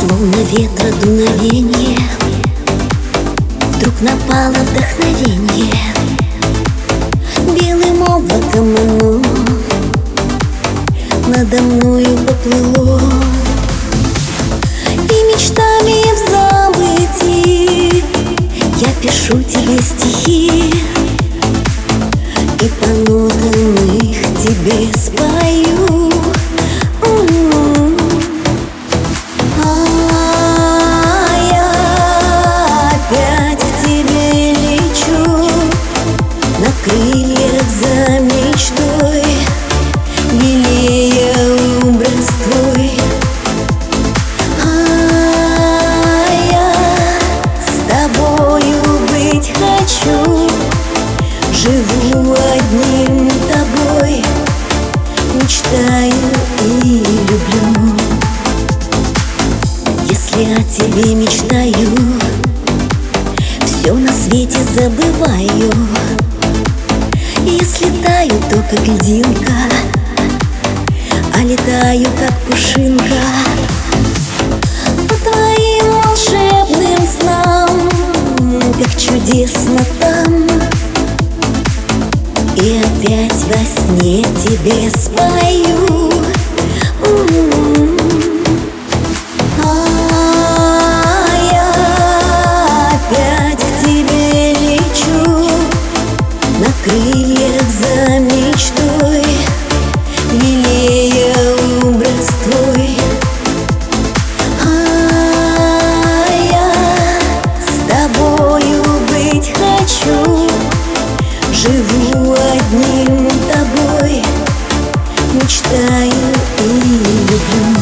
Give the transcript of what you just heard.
Словно ветра дуновенье, вдруг напало вдохновенье. Белым облаком оно надо мною поплыло, и мечтами в забытии я пишу тебе стихи, и по нотам их тебе спою. Крыльях за мечтой, лелея образ твой. Я с тобою быть хочу, живу одним тобой, мечтаю и люблю. Если о тебе мечтаю, все на свете забываю. Если таю, то как льдинка, а летаю, как пушинка, по твоим волшебным снам, как чудесно там. И опять во сне тебе спою. Крыльях за мечтой, лелея образ твой. Я с тобою быть хочу, живу одним тобой, мечтаю и люблю.